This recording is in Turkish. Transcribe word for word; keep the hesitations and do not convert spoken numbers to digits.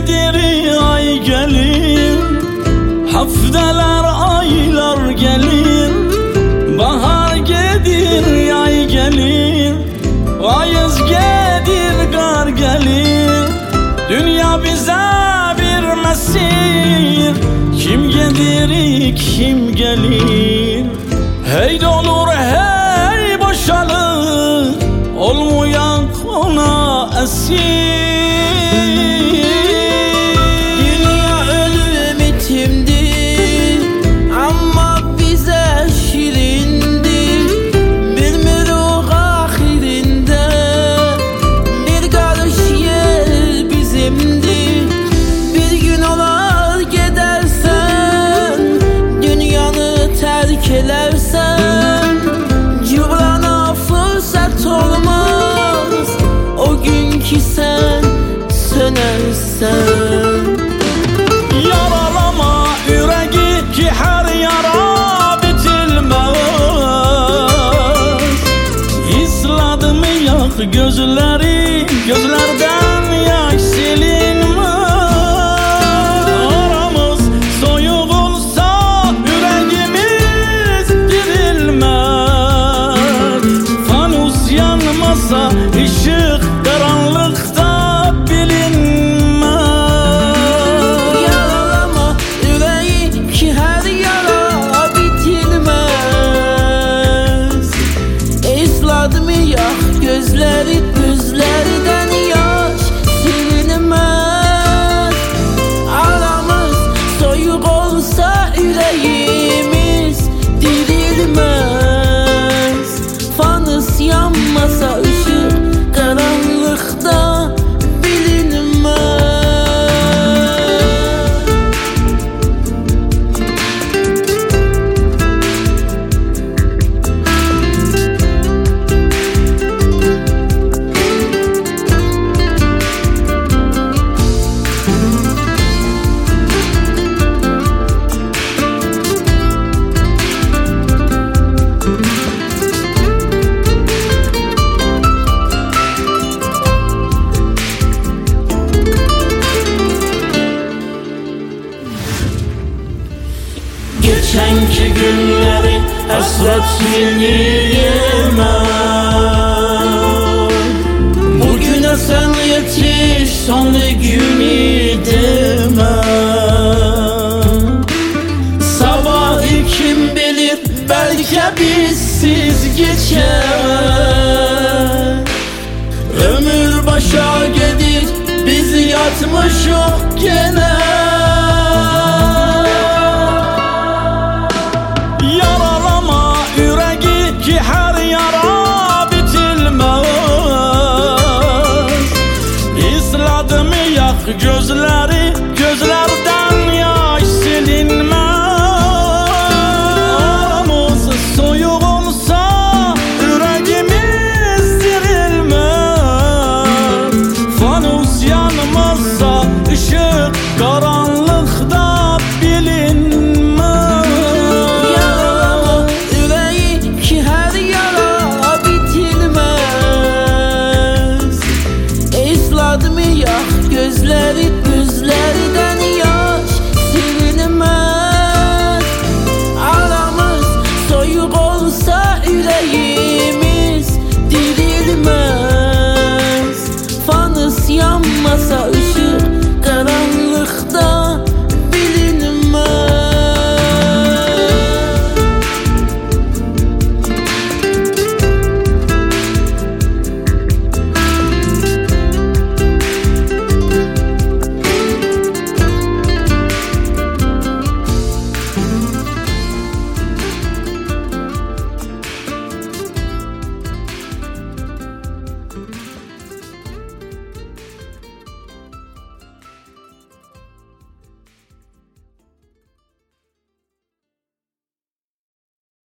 gedir ay gelir, haftalar aylar gelir. Bahar gedir yay gelir, ayız gedir kar gelir. Dünya bize bir mesir, kim gelir kim gelir. Hey olur hey boşalır, olmayan ona esir. Dünya ölüm itimdir ama bize şirindir. Bilmirik ahirinde bir karış yer bizimdir. Bir gün olar gidersen, dünyanı terk edersen, cıvrana fırsat olmaz o gün ki sen sönersen. Yaralama yüreği ki her yara bitilmez. İsladı mı yak gözleri, gözlerden yaş silinmez. Aramız soyuk olsa yüreğimiz dirilmez. Fanus yanmasa ışık karanlıkta gözleri, gözlerden yaş silinmez. Aramız soyuk olsa yüreğimiz dirilmez. Fanus yanmasa ışık karanlıkta bilinmez. Geçenki günleri hasret silmeyemem. Bugüne sen yetiş, sonra günü deme. Sabahı kim bilir, belki bizsiz geçer. Ömür başa gelir, biz yatmışız gene.